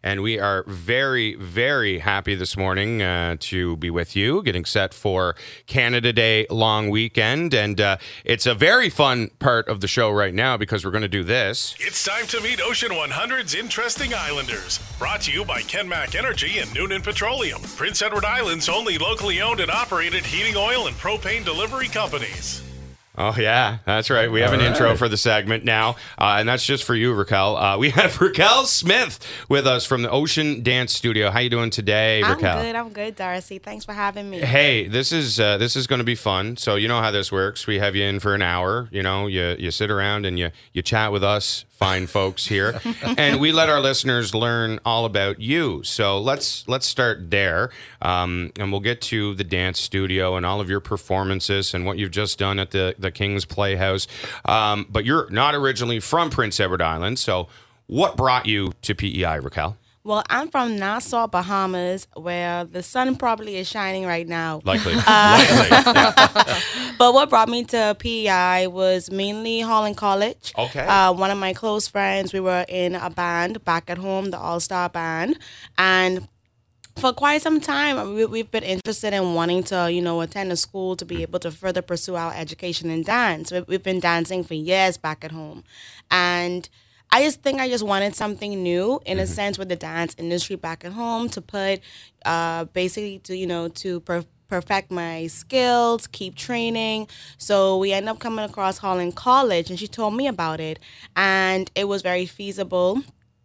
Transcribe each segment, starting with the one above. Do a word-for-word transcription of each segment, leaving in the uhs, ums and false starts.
and we are very, very happy this morning uh, to be with you, getting set for Canada Day long weekend. And uh, it's a very fun part of the show right now because we're going to do this. It's time to meet Ocean one hundred's Interesting Islanders. Brought to you by Kenmac Energy and Noonan Petroleum, Prince Edward Island's only locally owned and operated heating oil and propane delivery companies. Oh, yeah, that's right. We have All an right. intro for the segment now, uh, and that's just for you, Raquel. Uh, we have Raquel Smith with us from the Ocean Dance Studio. How you doing today, I'm Raquel? good. I'm good, Darcy. Thanks for having me. Hey, this is uh, this is going to be fun. So you know how this works. We have you in for an hour. You know, you you sit around and you you chat with us fine folks here, and we let our listeners learn all about you. So let's let's start there, um, and we'll get to the dance studio and all of your performances and what you've just done at the the King's Playhouse. Um, but you're not originally from Prince Edward Island, so what brought you to P E I, Raquel? Well, I'm from Nassau, Bahamas, where the sun probably is shining right now. Likely. Likely. Yeah. But what brought me to P E I was mainly Holland College. Okay. Uh, one of my close friends, we were in a band back at home, the All-Star Band. And for quite some time, we, we've been interested in wanting to, you know, attend a school to be able to further pursue our education in dance. We, we've been dancing for years back at home. And I just think I just wanted something new in a Mm-hmm. sense with the dance industry back at home to put uh, basically to, you know, to per- perfect my skills, keep training. So we ended up coming across Holland College and she told me about it and it was very feasible.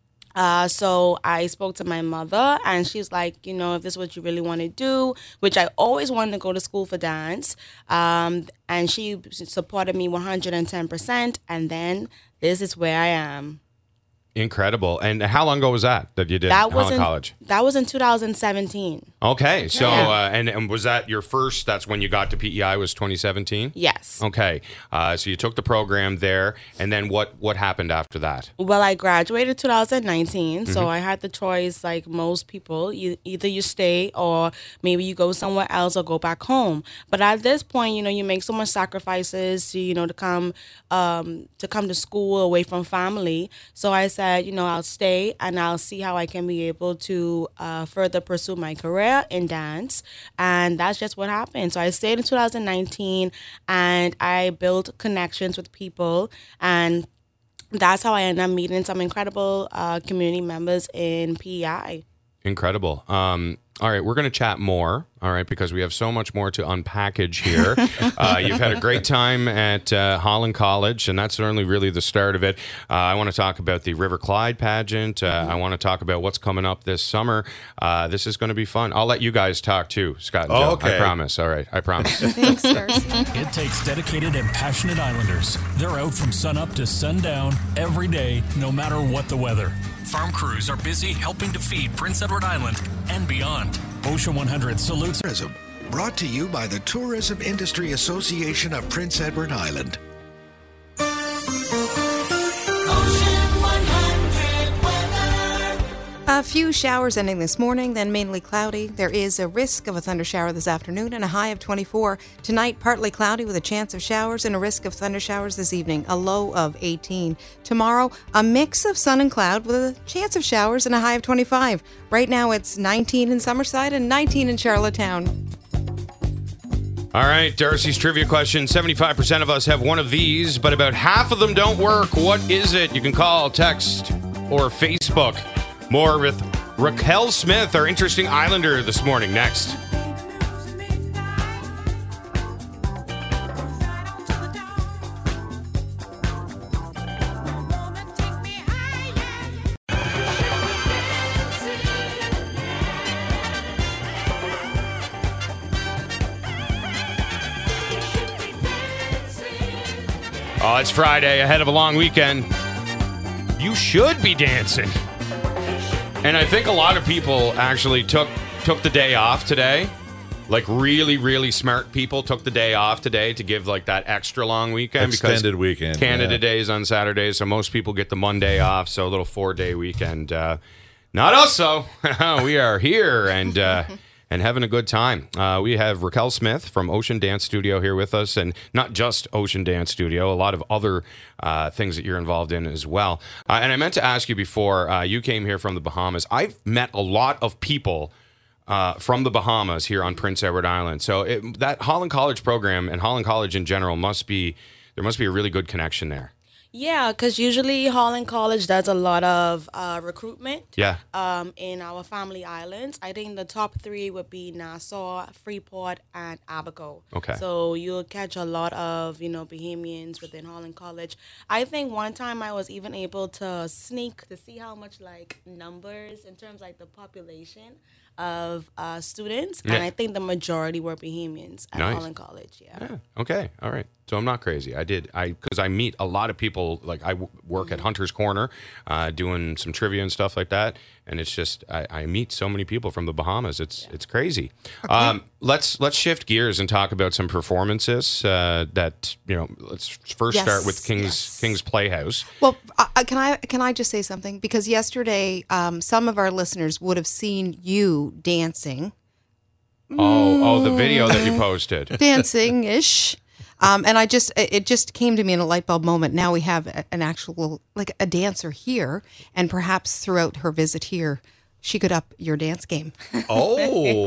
Uh, so I spoke to my mother and she's like, you know, if this is what you really want to do, which I always wanted to go to school for dance. Um, and she supported me one hundred ten percent. And then this is where I am. Incredible. And how long ago was that that you did That was Holland in, College? That was in two thousand seventeen. Okay. So, Yeah. uh, and, and was that your first, that's when you got to P E I was twenty seventeen? Yes. Okay. Uh, so you took the program there, and then what, what happened after that? Well, I graduated two thousand nineteen, Mm-hmm. so I had the choice, like most people, you, either you stay or maybe you go somewhere else or go back home. But at this point, you know, you make so much sacrifices to, you know, to come um, to come to school away from family. So I said, you know, I'll stay and I'll see how I can be able to uh, further pursue my career in dance. And that's just what happened. So I stayed in two thousand nineteen and I built connections with people, and that's how I ended up meeting some incredible uh, community members in P E I. Incredible. Um, all right, we're going to chat more, all right, because we have so much more to unpackage here. uh, you've had a great time at uh, Holland College, and that's certainly really the start of it. Uh, I want to talk about the River Clyde pageant. Uh, Mm-hmm. I want to talk about what's coming up this summer. Uh, this is going to be fun. I'll let you guys talk too, Scott and Oh, Joe. okay. I promise. All right, I promise. Thanks, Darcy. It takes dedicated and passionate Islanders. They're out from sunup to sundown every day, no matter what the weather. Farm crews are busy helping to feed Prince Edward Island and beyond. Ocean one hundred salutes. Tourism, brought to you by the Tourism Industry Association of Prince Edward Island. A few showers ending this morning, then mainly cloudy. There is a risk of a thunder shower this afternoon and a high of twenty-four. Tonight, partly cloudy with a chance of showers and a risk of thunder showers this evening, a low of eighteen. Tomorrow, a mix of sun and cloud with a chance of showers and a high of twenty-five. Right now, it's nineteen in Summerside and nineteen in Charlottetown. All right, Darcy's trivia question. seventy-five percent of us have one of these, but about half of them don't work. What is it? You can call, text, or Facebook. More with Raquel Smith, our interesting Islander, this morning. Next. Oh, it's Friday, ahead of a long weekend. You should be dancing. And I think a lot of people actually took took the day off today. Like really, really smart people took the day off today to give like that extra long weekend. Extended because weekend, Canada yeah. Day is on Saturdays, so most people get the Monday off. So a little four day weekend. Uh, not us, though. We are here, and uh, and having a good time. Uh, we have Raquel Smith from Ocean Dance Studio here with us, and not just Ocean Dance Studio, a lot of other uh, things that you're involved in as well. Uh, and I meant to ask you before, uh, you came here from the Bahamas. I've met a lot of people uh, from the Bahamas here on Prince Edward Island. So it, that Holland College program and Holland College in general must be, there must be a really good connection there. Yeah, because usually Holland College does a lot of uh, recruitment Yeah. um, in our family islands. I think the top three would be Nassau, Freeport, and Abaco. Okay. So you'll catch a lot of, you know, Bahamians within Holland College. I think one time I was even able to sneak to see how much, like, numbers in terms like the population of uh, students. Yeah. And I think the majority were Bahamians at Nice. Holland College. Yeah. Yeah. Okay. All right. So I'm not crazy. I did. I because I meet a lot of people. Like I w- work at Hunter's Corner, uh, doing some trivia and stuff like that. And it's just I, I meet so many people from the Bahamas. It's yeah. it's crazy. Okay. Um, let's let's shift gears and talk about some performances uh, that you know. Let's first Yes, start with King's yes. King's Playhouse. Well, uh, can I can I just say something? Because yesterday, um, some of our listeners would have seen you dancing, Oh oh, the video that you posted. dancing-ish. Um, and I just, it just came to me in a light bulb moment. Now we have a, an actual, like a dancer here, and perhaps throughout her visit here, she could up your dance game. Oh.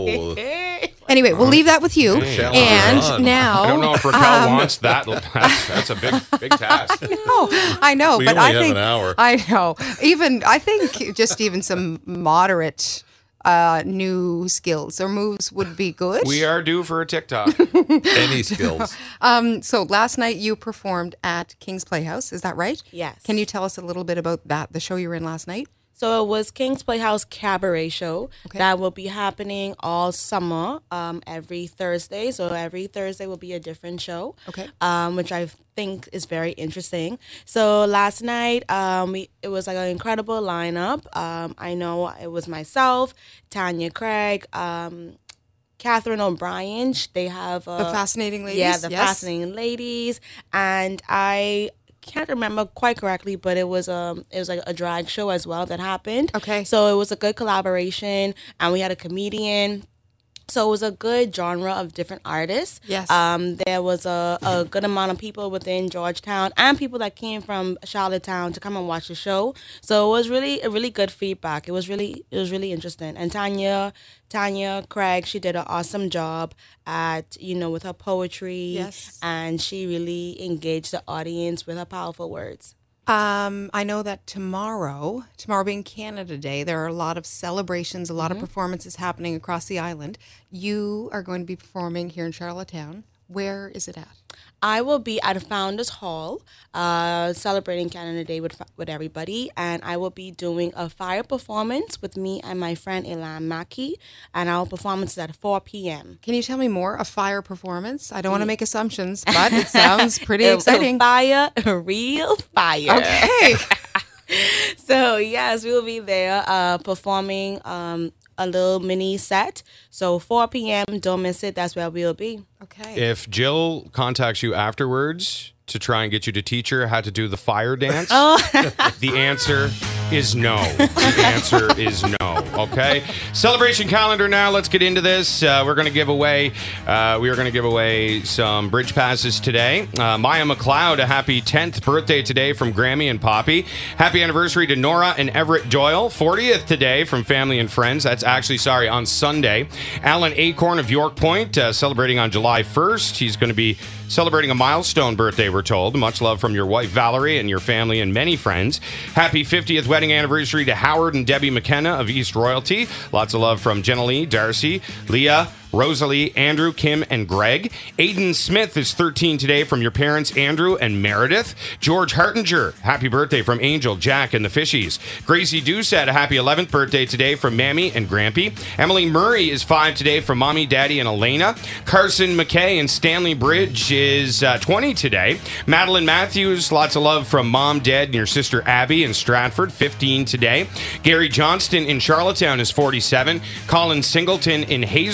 Anyway, we'll leave that with you. Challenge And on. now, I don't know if Raquel um, wants that. That's, that's a big big task. No, I know, We but only I have think an hour. I know. Even I think just even some moderate uh, new skills or moves would be good. We are due for a TikTok. Any skills? Um, so last night you performed at King's Playhouse. Is that right? Yes. Can you tell us a little bit about that? The show you were in last night. So it was King's Playhouse Cabaret Show Okay. that will be happening all summer, um, every Thursday. So every Thursday will be a different show, Okay. um, which I think is very interesting. So last night, um, we, it was like an incredible lineup. Um, I know it was myself, Tanya Craig, um, Catherine O'Brien. They have uh, The Fascinating Ladies. Yeah, the yes. Fascinating Ladies, and I can't remember quite correctly, but it was um it was like a drag show as well that happened. Okay. So it was a good collaboration, and we had a comedian. So it was a good genre of different artists. Yes. Um, there was a, a good amount of people within Georgetown and people that came from Charlottetown to come and watch the show. So it was really a really good feedback. It was really it was really interesting. And Tanya Tanya Craig, she did an awesome job at, you know, with her poetry. Yes. And she really engaged the audience with her powerful words. Um, I know that tomorrow, tomorrow being Canada Day, there are a lot of celebrations, a lot Mm-hmm. of performances happening across the island. You are going to be performing here in Charlottetown. Where is it at? I will be at Founders Hall uh, celebrating Canada Day with with everybody, and I will be doing a fire performance with me and my friend Elan Mackey, and our performance is at four p.m. Can you tell me more? A fire performance? I don't want to make assumptions, but it sounds pretty A- a exciting. fire, a real fire. Okay. So yes, we will be there uh, performing um, a little mini set. So four p.m. Don't miss it. That's where we'll be. Okay. If Jill contacts you afterwards to try and get you to teach her how to do the fire dance, the answer is no. The answer is no. Okay. Celebration calendar now. Let's get into this. Uh, we're going to give away. Uh, we are going to give away some bridge passes today. Uh, Maya McLeod, a happy tenth birthday today from Grammy and Poppy. Happy anniversary to Nora and Everett Doyle. fortieth today from family and friends. That's actually sorry on Sunday. Alan Acorn of York Point uh, celebrating on July first. He's going to be celebrating a milestone birthday, we're told. Much love from your wife, Valerie, and your family and many friends. Happy fiftieth wedding anniversary to Howard and Debbie McKenna of East Royalty. Lots of love from Jenna Lee, Darcy, Leah, Rosalie, Andrew, Kim, and Greg. Aiden Smith is thirteen today from your parents, Andrew and Meredith. George Hartinger, happy birthday from Angel, Jack, and the Fishies. Gracie Doucette, a happy eleventh birthday today from Mammy and Grampy. Emily Murray is five today from Mommy, Daddy, and Elena. Carson McKay and Stanley Bridge is uh, twenty today. Madeline Matthews, lots of love from Mom, Dad, and your sister Abby in Stratford, fifteen today. Gary Johnston in Charlottetown is forty-seven. Colin Singleton in Hazelbrook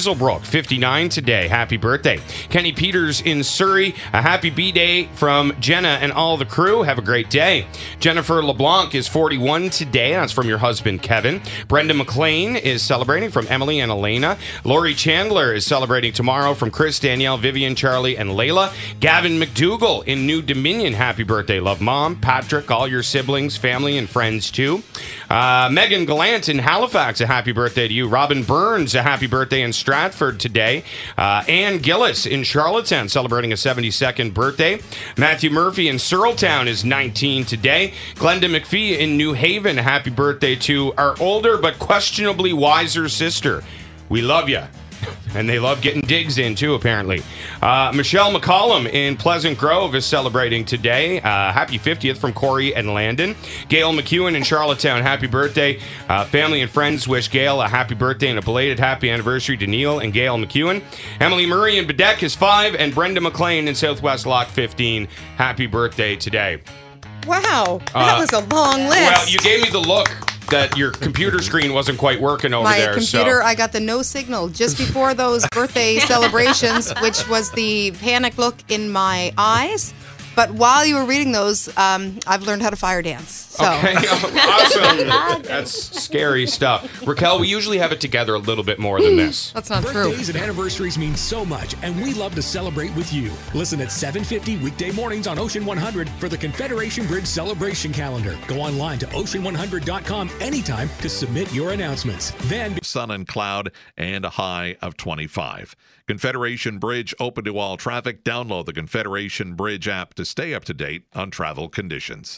fifty-nine today. Happy birthday. Kenny Peters in Surrey, a happy B-Day from Jenna and all the crew. Have a great day. Jennifer LeBlanc is forty-one today. That's from your husband, Kevin. Brenda McLean is celebrating from Emily and Elena. Lori Chandler is celebrating tomorrow from Chris, Danielle, Vivian, Charlie, and Layla. Gavin McDougall in New Dominion. Happy birthday. Love, Mom, Patrick, all your siblings, family, and friends, too. Uh, Megan Gallant in Halifax, a happy birthday to you. Robin Burns, a happy birthday in Stratford today. Uh, Ann Gillis in Charlottetown, celebrating a seventy-second birthday. Matthew Murphy in Searletown is nineteen today. Glenda McPhee in New Haven, a happy birthday to our older but questionably wiser sister. We love you. And they love getting digs in, too, apparently. Uh, Michelle McCollum in Pleasant Grove is celebrating today. Uh, happy fiftieth from Corey and Landon. Gail McEwen in Charlottetown, happy birthday. Uh, family and friends wish Gail a happy birthday and a belated happy anniversary to Neil and Gail McEwen. Emily Murray in Bedeck is five, and Brenda McLean in Southwest Lock fifteen. Happy birthday today. Wow, that Uh, was a long list. Well, you gave me the look that your computer screen wasn't quite working over My there. computer, so. I got the no signal just before those birthday celebrations, which was the panic look in my eyes. But while you were reading those, um, I've learned how to fire dance. So. Okay, awesome. That's scary stuff. Raquel, we usually have it together a little bit more than this. That's not true. Birthdays and anniversaries mean so much, and we love to celebrate with you. Listen at seven fifty weekday mornings on Ocean one hundred for the Confederation Bridge Celebration Calendar. Go online to ocean one hundred dot com anytime to submit your announcements. Then Sun and cloud and a high of twenty-five. Confederation Bridge open to all traffic. Download the Confederation Bridge app to stay up to date on travel conditions.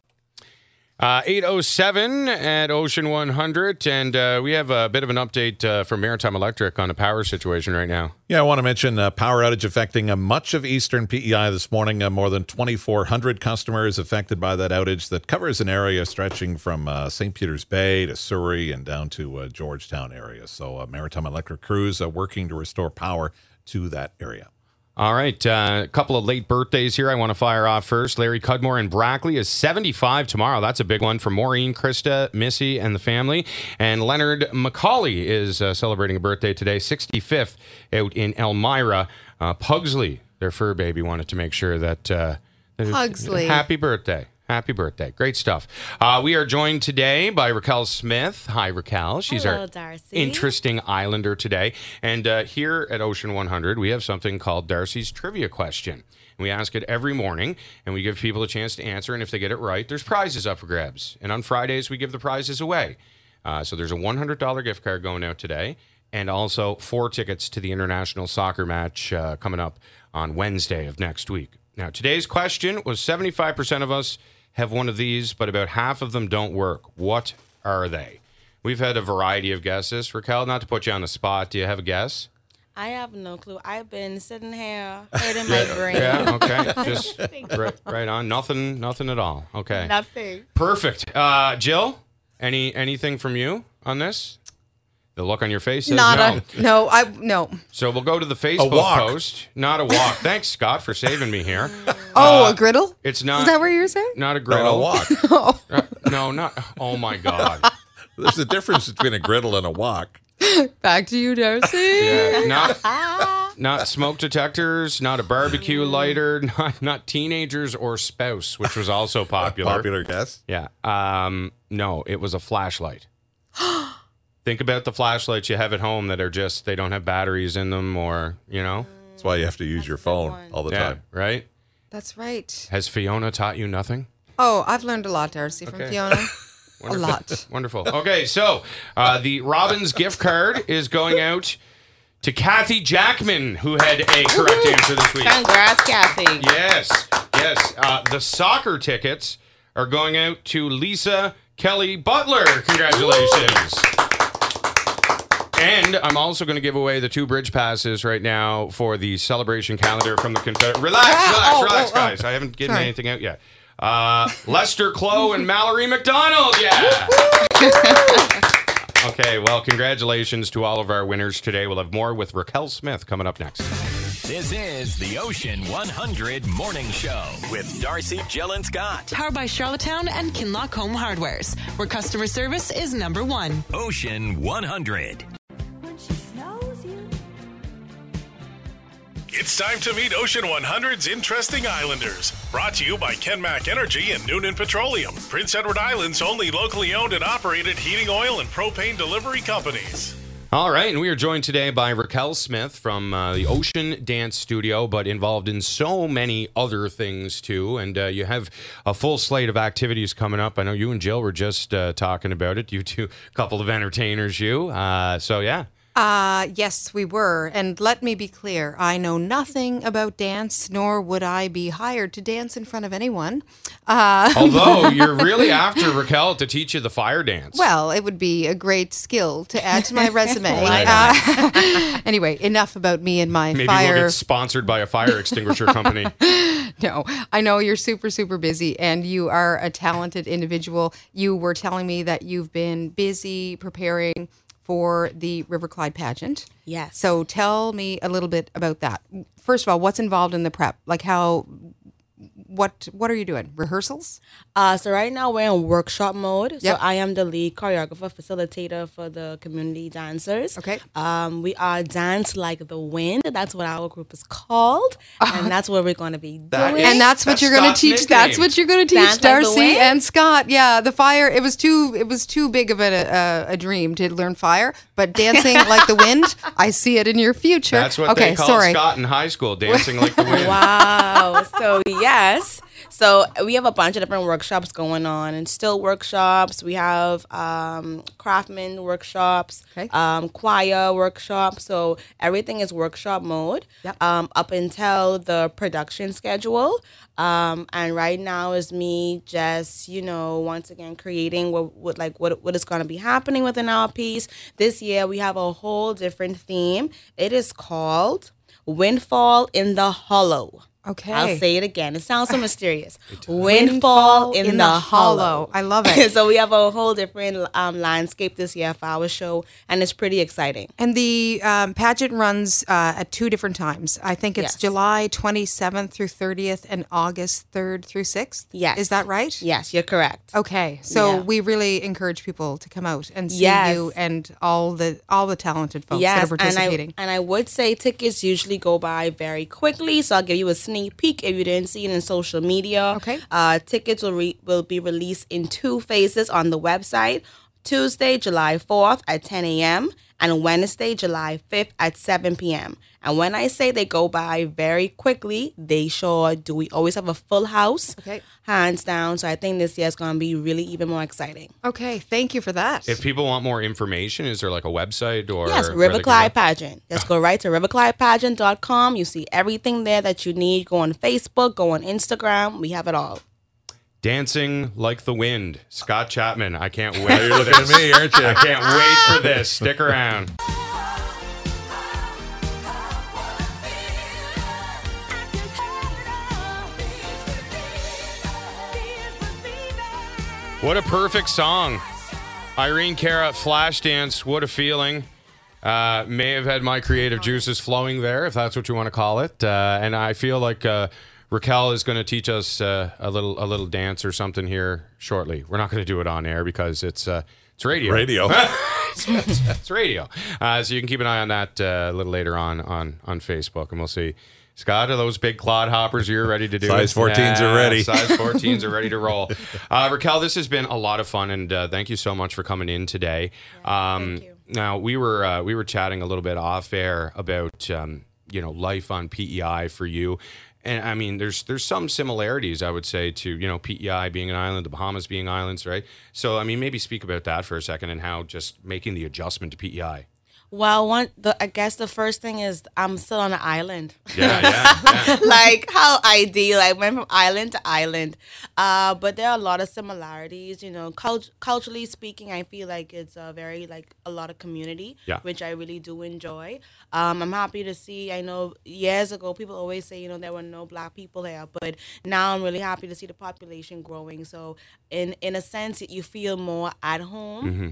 Uh, eight oh seven at Ocean one hundred, and uh, we have a bit of an update uh, from Maritime Electric on the power situation right now. Yeah, I want to mention a power outage affecting uh, much of eastern P E I this morning. Uh, more than twenty-four hundred customers affected by that outage that covers an area stretching from uh, Saint Peter's Bay to Surrey and down to uh, Georgetown area. So uh, Maritime Electric crews are working to restore power to that area. All right, uh, a couple of late birthdays here I want to fire off first. Larry Cudmore in Brackley is seventy-five tomorrow. That's a big one for Maureen, Krista, Missy, and the family. And Leonard McCauley is uh, celebrating a birthday today, sixty-fifth, out in Elmira. Uh, Pugsley, their fur baby, wanted to make sure that... Uh, Pugsley. Happy birthday. Happy birthday. Great stuff. Uh, we are joined today by Raquel Smith. Hi, Raquel. She's Hello, our Darcy. interesting Islander today. And uh, here at Ocean one hundred, we have something called Darcy's Trivia Question. We ask it every morning, and we give people a chance to answer. And if they get it right, there's prizes up for grabs. And on Fridays, we give the prizes away. Uh, so there's a one hundred dollars gift card going out today, and also four tickets to the international soccer match uh, coming up on Wednesday of next week. Now, today's question was seventy-five percent of us have one of these, but about half of them don't work. What are they? We've had a variety of guesses. Raquel, not to put you on the spot, do you have a guess? I have no clue. I've been sitting here hurting my brain. Yeah, okay. Just right, right on. Nothing, nothing at all. Okay. Nothing. Perfect. Uh, Jill, any anything from you on this? The look on your face says Not no. a, no, I, no. So we'll go to the Facebook walk. post. Not a walk. Thanks, Scott, for saving me here. Oh, Uh, a griddle? It's not. Is that what you're saying? Not a No, griddle. a walk. Uh, no, not. Oh my God. There's a difference between a griddle and a walk. Back to you, Darcy. Yeah, not not smoke detectors, not a barbecue lighter, not not teenagers or spouse, which was also popular. Popular guess. Yeah. Um. No, it was a flashlight. Think about the flashlights you have at home that are just they don't have batteries in them, or you know. That's why you have to use your phone one. all the Yeah. time. Right. That's right. Has Fiona taught you nothing? Oh, I've learned a lot, Darcy, from Okay. Fiona. A Wonderful. lot. Wonderful. Okay, so uh, the Robbins gift card is going out to Kathy Jackman, who had a correct answer this week. Congrats, Kathy. Yes, yes. Uh, the soccer tickets are going out to Lisa Kelly Butler. Congratulations. And I'm also going to give away the two bridge passes right now for the celebration calendar from the Confederate. Relax, relax, Oh, relax, oh, oh. guys. I haven't given Sorry. anything out yet. Uh, Lester Clow and Mallory McDonald. Yeah. Okay, well, congratulations to all of our winners today. We'll have more with Raquel Smith coming up next. This is the Ocean one hundred Morning Show with Darcy, Jill, and Scott. Powered by Charlottetown and Kinlock Home Hardwares, where customer service is number one. Ocean one hundred. When she snows you, It's time to meet Ocean one hundred's interesting islanders. Brought to you by Kenmac Energy and Noonan Petroleum, Prince Edward Island's only locally owned and operated heating oil and propane delivery companies. All right, and we are joined today by Raquel Smith from uh, the Ocean Dance Studio, but involved in so many other things too. And uh, you have a full slate of activities coming up. I know you and Jill were just uh, talking about it. You two, couple of entertainers, you. Uh, so yeah. Uh, yes, we were. And let me be clear, I know nothing about dance, nor would I be hired to dance in front of anyone. Uh, Although you're really after Raquel to teach you the fire dance. Well, it would be a great skill to add to my resume. Right. uh, anyway, enough about me and my Maybe fire. we'll get sponsored by a fire extinguisher company. No, I know you're super, super busy and you are a talented individual. You were telling me that you've been busy preparing for the River Clyde pageant. Yes. So tell me a little bit about that. First of all, what's involved in the prep? Like how, what what are you doing? Rehearsals? Uh, so right now we're in workshop mode. So Yep. I am the lead choreographer, facilitator for the community dancers. Okay. Um, we are Dance Like the Wind. That's what our group is called. And that's what we're going to be That doing. is- And that's what That's you're going to Scott's teach. nickname. That's what you're going to teach, Dance like the Darcy wind? and Scott. Yeah, the fire. It was too. It was too big of a, a, a dream to learn fire. But dancing like the wind, I see it in your future. That's what okay, they called sorry. Scott in high school, dancing like the wind. Wow. So yes. So we have a bunch of different workshops going on, and still workshops. We have um, craftsman workshops, Okay. um, choir workshops. So everything is workshop mode Yep. um, up until the production schedule. Um, and right now is me just, you know, once again creating what, what like what what is going to be happening within our piece. This year we have a whole different theme. It is called Windfall in the Hollow. Okay. I'll say it again. It sounds so mysterious. Windfall in, the, hollow. I love it. So we have a whole different um, landscape this year for our show, and it's pretty exciting. And the um, pageant runs uh, at two different times. I think it's Yes. July twenty-seventh through thirtieth and August third through sixth. Yes. Is that right? Yes, you're correct. Okay. So Yeah. we really encourage people to come out and see Yes. you and all the all the talented folks that Yes, are and I, participating. and I would say tickets usually go by very quickly, so I'll give you a sneak peek if you didn't see it in social media. Okay. Uh, tickets will, re- will be released in two phases on the website. Tuesday, July fourth at ten a.m. and Wednesday, July fifth at seven p.m. And when I say they go by very quickly, they sure do. We always have a full house, Okay. hands down. So I think this year is going to be really even more exciting. Okay. Thank you for that. If people want more information, is there like a website or Yes, where River they can Clyde go? Pageant. Just go right to river clyde pageant dot com. You see everything there that you need. Go on Facebook, go on Instagram. We have it all. Dancing Like the Wind, Scott Chapman. I can't wait for You're looking at this. me, aren't you? I can't wait for this. Stick around. What a perfect song. Irene Cara, Flashdance, what a feeling. Uh, may have had my creative juices flowing there, if that's what you want to call it. Uh, and I feel like uh, Raquel is going to teach us uh, a little a little dance or something here shortly. We're not going to do it on air because it's uh, it's radio. Radio. it's, it's- it's radio. Uh, so you can keep an eye on that uh, a little later on on on Facebook, and we'll see. Scott, are those big clod hoppers you're ready to do? Size fourteens are ready. Size fourteens are ready to roll. Uh, Raquel, this has been a lot of fun, and uh, thank you so much for coming in today. um, thank you. Now we were uh, we were chatting a little bit off air about um, you know life on P E I for you. And I mean, there's there's some similarities, I would say, to, you know, P E I being an island, the Bahamas being islands, right? So, I mean, maybe speak about that for a second and how just making the adjustment to P E I. Well, one, the, I guess the first thing is I'm still on an island. Yeah, yeah, yeah. Like, how ideal. I went from island to island. Uh, but there are a lot of similarities, you know, cult- culturally speaking. I feel like it's a very, like, a lot of community, Yeah. which I really do enjoy. Um, I'm happy to see, I know years ago, people always say, you know, there were no black people there, but now I'm really happy to see the population growing. So in, in a sense, you feel more at home. Mm-hmm.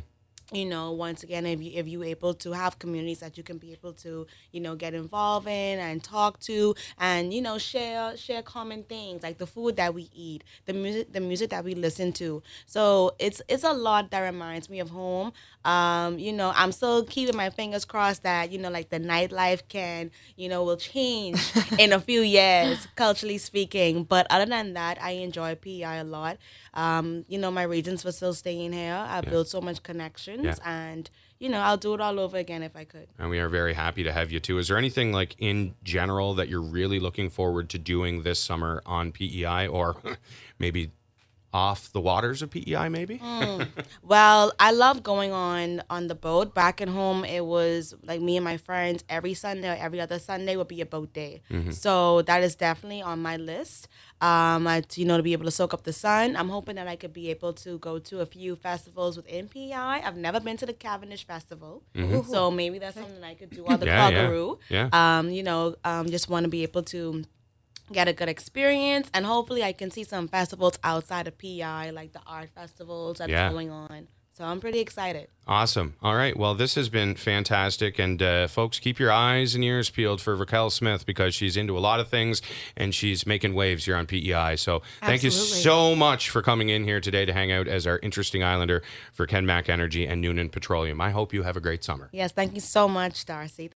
you know, once again, if you if you able to have communities that you can be able to, you know, get involved in and talk to, and you know, share share common things like the food that we eat, the music the music that we listen to. So it's it's a lot that reminds me of home. Um, you know, I'm still keeping my fingers crossed that, you know, like the nightlife can, you know, will change in a few years, culturally speaking. But other than that, I enjoy P E I a lot. Um, you know, my reasons for still staying here, I've Yeah. built so much connections, Yeah. and you know, I'll do it all over again if I could. And we are very happy to have you too. Is there anything like in general that you're really looking forward to doing this summer on P E I, or maybe off the waters of P E I maybe? Mm. Well, I love going on on the boat. Back at home, it was like me and my friends every Sunday or every other Sunday would be a boat day. Mhm. So that is definitely on my list. Um, I, you know, to be able to soak up the sun. I'm hoping that I could be able to go to a few festivals within P E I. I've never been to the Cavendish Festival, Mhm. so maybe that's something I could do. Or the Yeah, yeah, Calgaroo. yeah. Um, you know, um, just want to be able to get a good experience, and hopefully I can see some festivals outside of P E I, like the art festivals that's Yeah. going on. So I'm pretty excited. Awesome. All right. Well, this has been fantastic. And uh, folks, keep your eyes and ears peeled for Raquel Smith, because she's into a lot of things and she's making waves here on P E I. So thank you Absolutely. so much for coming in here today to hang out as our interesting Islander for Ken Mack Energy and Noonan Petroleum. I hope you have a great summer. Yes, thank you so much, Darcy.